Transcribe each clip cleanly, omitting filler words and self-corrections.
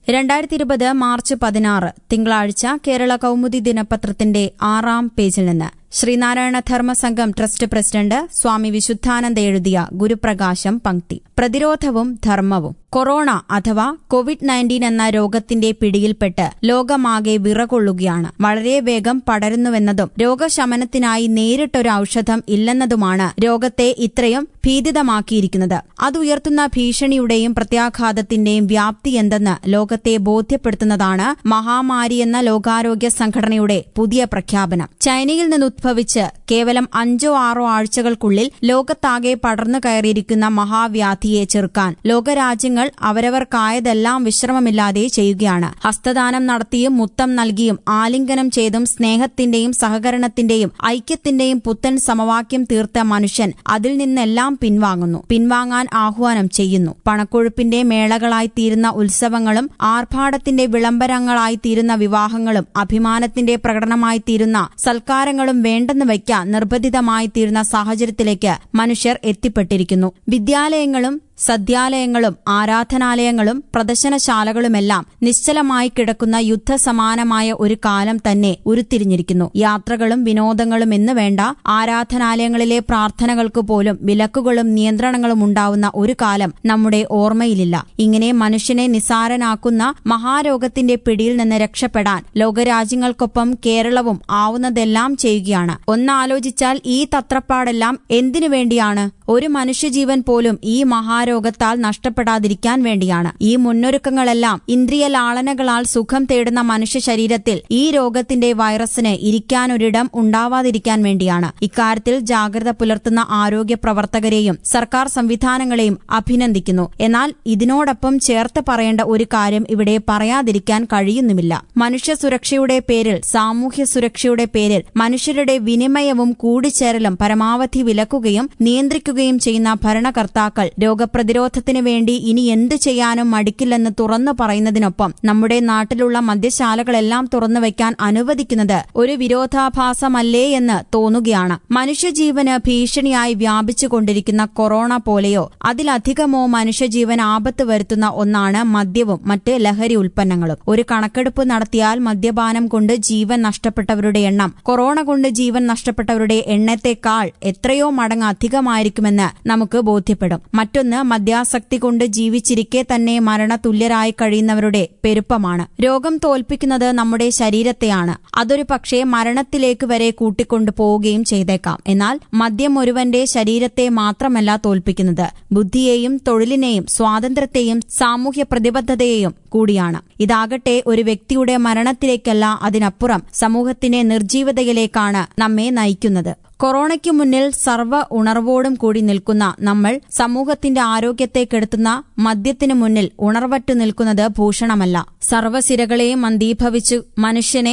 2020 March 16 തിങ്കളാഴ്ച കേരള കൗമുദി ദിനപത്രത്തിന്റെ 6-ാം പേജിൽ നിന്ന് ശ്രീനാരായണ ധർമ്മസംഘം ട്രസ്റ്റ് പ്രസിഡന്റ് സ്വാമി വിശുദ്ധാനന്ദ എഴുതിയ ഗുരുപ്രകാശം പങ്ക്തി. പ്രതിരോധവും ധർമ്മവും. കൊറോണ അഥവാ കോവിഡ്-19 എന്ന രോഗത്തിന്റെ പിടിയിൽപ്പെട്ട് ലോകമാകെ വിറകൊള്ളുകയാണ്. വളരെ വേഗം പടരുന്നുവെന്നതും രോഗശമനത്തിനായി നേരിട്ടൊരു ഔഷധം ഇല്ലെന്നതുമാണ് രോഗത്തെ ഇത്രയും ഭീതിതമാക്കിയിരിക്കുന്നത്. അതുയർത്തുന്ന ഭീഷണിയുടെയും പ്രത്യാഘാതത്തിന്റെയും വ്യാപ്തി എന്തെന്ന് ലോകത്തെ ബോധ്യപ്പെടുത്തുന്നതാണ് മഹാമാരിയെന്ന ലോകാരോഗ്യ സംഘടനയുടെ പുതിയ പ്രഖ്യാപനം. ചൈനയിൽ നിന്നുദ്ഭവിച്ച് കേവലം 5-6 ആഴ്ചകൾക്കുള്ളിൽ ലോകത്താകെ പടർന്നു കയറിയിരിക്കുന്ന മഹാവ്യാധിയെ ചെറുക്കാൻ ലോകരാജ്യങ്ങൾ അവരവർക്കായതെല്ലാം വിശ്രമമില്ലാതെ ചെയ്യുകയാണ്. ഹസ്തദാനം നടത്തിയും മുത്തം നൽകിയും ആലിംഗനം ചെയ്തും സ്നേഹത്തിന്റെയും സഹകരണത്തിന്റെയും ഐക്യത്തിന്റെയും പുത്തൻ സമവാക്യം തീർത്ത മനുഷ്യൻ അതിൽ നിന്നെല്ലാം പിൻവാങ്ങാൻ ആഹ്വാനം ചെയ്യുന്നു. പണക്കൊഴുപ്പിന്റെ മേളകളായിത്തീരുന്ന ഉത്സവങ്ങളും ആർഭാടത്തിന്റെ വിളംബരങ്ങളായിത്തീരുന്ന വിവാഹങ്ങളും അഭിമാനത്തിന്റെ പ്രകടനമായിത്തീരുന്ന സൽക്കാരങ്ങളും വേണ്ടെന്ന് വയ്ക്കാൻ നിർബന്ധിതമായിത്തീരുന്ന സാഹചര്യത്തിലേക്ക് മനുഷ്യർ എത്തിപ്പെട്ടിരിക്കുന്നു. വിദ്യാലയങ്ങളും സദ്യാലയങ്ങളും ആരാധനാലയങ്ങളും പ്രദർശനശാലകളുമെല്ലാം നിശ്ചലമായി കിടക്കുന്ന യുദ്ധസമാനമായ ഒരു കാലം തന്നെ ഉരുത്തിരിഞ്ഞിരിക്കുന്നു. യാത്രകളും വിനോദങ്ങളും എന്ന് വേണ്ട, ആരാധനാലയങ്ങളിലെ പ്രാർത്ഥനകൾക്ക് പോലും വിലക്കുകളും നിയന്ത്രണങ്ങളും ഉണ്ടാവുന്ന ഒരു കാലം നമ്മുടെ ഓർമ്മയിലില്ല. ഇങ്ങനെ മനുഷ്യനെ നിസ്സാരനാക്കുന്ന മഹാരോഗത്തിന്റെ പിടിയിൽ നിന്ന് രക്ഷപ്പെടാൻ ലോകരാജ്യങ്ങൾക്കൊപ്പം കേരളവും ആവുന്നതെല്ലാം ചെയ്യുകയാണ്. ഒന്നാലോചിച്ചാൽ ഈ തത്രപ്പാടെല്ലാം എന്തിനു വേണ്ടിയാണ്? ഒരു മനുഷ്യജീവൻ പോലും ഈ രോഗത്താൽ നഷ്ടപ്പെടാതിരിക്കാൻ വേണ്ടിയാണ്. ഈ മുന്നൊരുക്കങ്ങളെല്ലാം ഇന്ദ്രിയ ലാളനകളാൽ സുഖം തേടുന്ന മനുഷ്യ ശരീരത്തിൽ ഈ രോഗത്തിന്റെ വൈറസിന് ഇരിക്കാനൊരിടം ഉണ്ടാവാതിരിക്കാൻ വേണ്ടിയാണ്. ഇക്കാര്യത്തിൽ ജാഗ്രത പുലർത്തുന്ന ആരോഗ്യ പ്രവർത്തകരെയും സർക്കാർ സംവിധാനങ്ങളെയും അഭിനന്ദിക്കുന്നു. എന്നാൽ ഇതിനോടൊപ്പം ചേർത്ത് പറയേണ്ട ഒരു കാര്യം ഇവിടെ പറയാതിരിക്കാൻ കഴിയുന്നുമില്ല. മനുഷ്യ സുരക്ഷയുടെ പേരിൽ, സാമൂഹ്യ സുരക്ഷയുടെ പേരിൽ മനുഷ്യരുടെ വിനിമയവും കൂടിച്ചേരലും പരമാവധി വിലക്കുകയും നിയന്ത്രിക്കുകയും ചെയ്യുന്ന ഭരണകർത്താക്കൾ രോഗപ്രതിരോധത്തിനു വേണ്ടി ഇനി എന്ത് ചെയ്യാനും മടിക്കില്ലെന്ന് തുറന്നു പറയുന്നതിനൊപ്പം നമ്മുടെ നാട്ടിലുള്ള മദ്യശാലകളെല്ലാം തുറന്നുവയ്ക്കാൻ അനുവദിക്കുന്നത് ഒരു വിരോധാഭാസമല്ലേ എന്ന് തോന്നുകയാണ്. മനുഷ്യജീവന് ഭീഷണിയായി വ്യാപിച്ചുകൊണ്ടിരിക്കുന്ന കൊറോണ പോലെയോ അതിലധികമോ മനുഷ്യജീവൻ ആപത്ത് വരുത്തുന്ന ഒന്നാണ് മദ്യവും മറ്റ് ലഹരി ഉൽപ്പന്നങ്ങളും. ഒരു കണക്കെടുപ്പ് നടത്തിയാൽ മദ്യപാനം കൊണ്ട് ജീവൻ നഷ്ടപ്പെട്ടവരുടെ എണ്ണം കൊറോണ കൊണ്ട് ജീവൻ നഷ്ടപ്പെട്ടവരുടെ എണ്ണത്തെക്കാൾ എത്രയോ മടങ്ങ് അധികമായിരിക്കുമെന്ന് നമുക്ക് ബോധ്യപ്പെടും. മറ്റൊന്ന്, മദ്യാസക്തി കൊണ്ട് ജീവിച്ചിരിക്കെ തന്നെ മരണതുല്യരായി കഴിയുന്നവരുടെ പെരുപ്പമാണ്. രോഗം തോൽപ്പിക്കുന്നത് നമ്മുടെ ശരീരത്തെയാണ്. അതൊരു പക്ഷേ മരണത്തിലേക്ക് വരെ കൂട്ടിക്കൊണ്ടുപോവുകയും ചെയ്തേക്കാം. എന്നാൽ മദ്യം ഒരുവന്റെ ശരീരത്തെ മാത്രമല്ല തോൽപ്പിക്കുന്നത്, ബുദ്ധിയെയും തൊഴിലിനെയും സ്വാതന്ത്ര്യത്തെയും സാമൂഹ്യ പ്രതിബദ്ധതയെയും കൂടിയാണ്. ഇതാകട്ടെ ഒരു വ്യക്തിയുടെ മരണത്തിലേക്കല്ല, അതിനപ്പുറം സമൂഹത്തിന്റെ നിർജീവതയിലേക്കാണ് നമ്മെ നയിക്കുന്നത്. കൊറോണയ്ക്കു മുന്നിൽ സർവ്വ ഉണർവോടും കൂടി നിൽക്കുന്ന നമ്മൾ സമൂഹത്തിന്റെ ആരോഗ്യത്തെ കെടുത്തുന്ന മദ്യത്തിനു മുന്നിൽ ഉണർവറ്റു നിൽക്കുന്നത് ഭൂഷണമല്ല. സർവ്വസിരകളെയും മന്ദീഭവിച്ചു മനുഷ്യനെ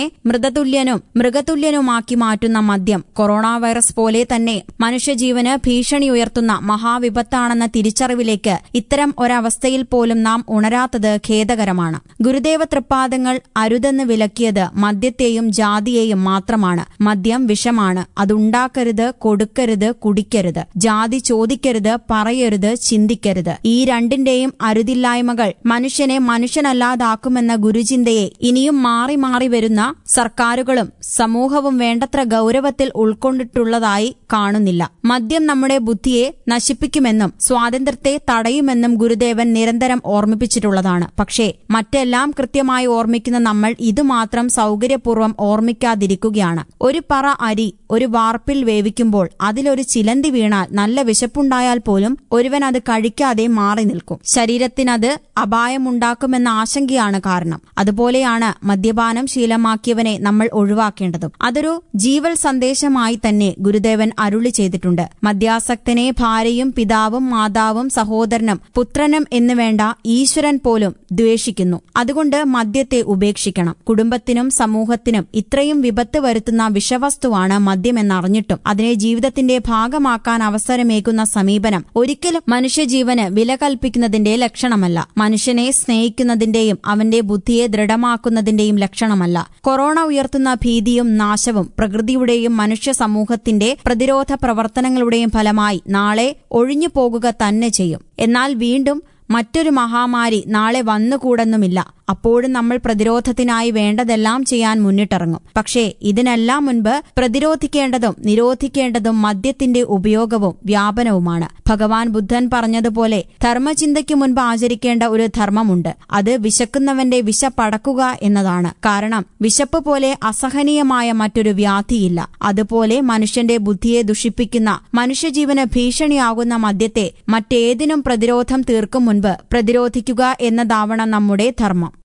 മൃഗതുല്യനുമാക്കി മാറ്റുന്ന മദ്യം കൊറോണ വൈറസ് പോലെ തന്നെ മനുഷ്യജീവന് ഭീഷണി ഉയർത്തുന്ന മഹാവിപത്താണെന്ന തിരിച്ചറിവിലേക്ക് ഇത്തരം ഒരവസ്ഥയിൽ പോലും നാം ഉണരാത്തത് ഖേദകരമാണ്. ഗുരുദേവ തൃപ്പാദങ്ങൾ അരുതെന്ന് വിലക്കിയത് മദ്യത്തെയും ജാതിയെയും മാത്രമാണ്. മദ്യം വിഷമാണ്. അതുണ്ടാക്കരുത്, കൊടുക്കരുത്, കുടിക്കരുത്. ജാതി ചോദിക്കരുത്, പറയരുത്, ചിന്തിക്കരുത്. ഈ രണ്ടിന്റെയും അരുതില്ലായ്മകൾ മനുഷ്യനെ മനുഷ്യനല്ലാതാക്കുമെന്ന ഗുരുചിന്തയെ ഇനിയും മാറി മാറി വരുന്ന സർക്കാരുകളും സമൂഹവും വേണ്ടത്ര ഗൌരവത്തിൽ ഉൾക്കൊണ്ടിട്ടുള്ളതായി കാണുന്നില്ല. മദ്യം നമ്മുടെ ബുദ്ധിയെ നശിപ്പിക്കുമെന്നും സ്വാതന്ത്ര്യത്തെ തടയുമെന്നും ഗുരുദേവൻ നിരന്തരം ഓർമ്മിപ്പിച്ചിട്ടുള്ളതാണ്. പക്ഷേ മറ്റെല്ലാം കൃത്യമായി ഓർമ്മിക്കുന്ന നമ്മൾ ഇതുമാത്രം സൗകര്യപൂർവ്വം ഓർമ്മിക്കാതിരിക്കുകയാണ്. ഒരു പറ അരി ഒരു വാർപ്പിൽ വേവിക്കുമ്പോൾ അതിലൊരു ചിലന്തി വീണാൽ നല്ല വിശപ്പുണ്ടായാൽ പോലും ഒരുവൻ അത് കഴിക്കാതെ മാറി നിൽക്കും. ശരീരത്തിനത് അപായമുണ്ടാക്കുമെന്ന ആശങ്കയാണ് കാരണം. അതുപോലെയാണ് മദ്യപാനം ശീലമാക്കിയവനെ നമ്മൾ ഒഴിവാക്കേണ്ടതും. അതൊരു ജീവൽ സന്ദേശമായി തന്നെ ഗുരുദേവൻ അരുളി ചെയ്തിട്ടുണ്ട്. മദ്യാസക്തനെ ഭാര്യയും പിതാവും മാതാവും സഹോദരനും പുത്രനും എന്ന് വേണ്ട ഈശ്വരൻ പോലും ദ്വേഷിക്കുന്നു. അതുകൊണ്ട് മദ്യത്തെ ഉപേക്ഷിക്കണം. കുടുംബത്തിനും സമൂഹത്തിനും ഇത്രയും വിപത്ത് വരുത്തുന്ന വിഷവസ്തുവാണ് മദ്യമെന്നറിഞ്ഞിട്ടും അതിനെ ജീവിതത്തിന്റെ ഭാഗമാക്കാൻ അവസരമേകുന്ന സമീപനം ഒരിക്കലും മനുഷ്യജീവന് വില കൽപ്പിക്കുന്നതിന്റെ ലക്ഷണമല്ല. മനുഷ്യനെ സ്നേഹിക്കുന്നതിന്റെയും അവന്റെ ബുദ്ധിയെ ദൃഢമാക്കുന്നതിന്റെയും ലക്ഷണമല്ല. കൊറോണ ഉയർത്തുന്ന ഭീതിയും നാശവും പ്രകൃതിയുടെയും മനുഷ്യ സമൂഹത്തിന്റെ പ്രതിരോധ പ്രവർത്തനങ്ങളുടെയും ഫലമായി നാളെ ഒഴിഞ്ഞു പോകുക തന്നെ ചെയ്യും. എന്നാൽ വീണ്ടും മറ്റൊരു മഹാമാരി നാളെ വന്നുകൂടെന്നുമില്ല. അപ്പോഴും നമ്മൾ പ്രതിരോധത്തിനായി വേണ്ടതെല്ലാം ചെയ്യാൻ മുന്നിട്ടിറങ്ങും. പക്ഷേ ഇതിനെല്ലാം മുൻപ് പ്രതിരോധിക്കേണ്ടതും നിരോധിക്കേണ്ടതും മദ്യത്തിന്റെ ഉപയോഗവും വ്യാപനവുമാണ്. ഭഗവാൻ ബുദ്ധൻ പറഞ്ഞതുപോലെ ധർമ്മചിന്തയ്ക്ക് മുൻപ് ആചരിക്കേണ്ട ഒരു ധർമ്മമുണ്ട്. അത് വിശക്കുന്നവന്റെ വിശപ്പടക്കുക എന്നതാണ്. കാരണം വിശപ്പ് പോലെ അസഹനീയമായ മറ്റൊരു വ്യാധിയില്ല. അതുപോലെ മനുഷ്യന്റെ ബുദ്ധിയെ ദുഷിപ്പിക്കുന്ന, മനുഷ്യജീവന് ഭീഷണിയാകുന്ന മദ്യത്തെ മറ്റേതിനും പ്രതിരോധം തീർക്കും മുൻപ് പ്രതിരോധിക്കുക എന്നതാവണം നമ്മുടെ ധർമ്മം.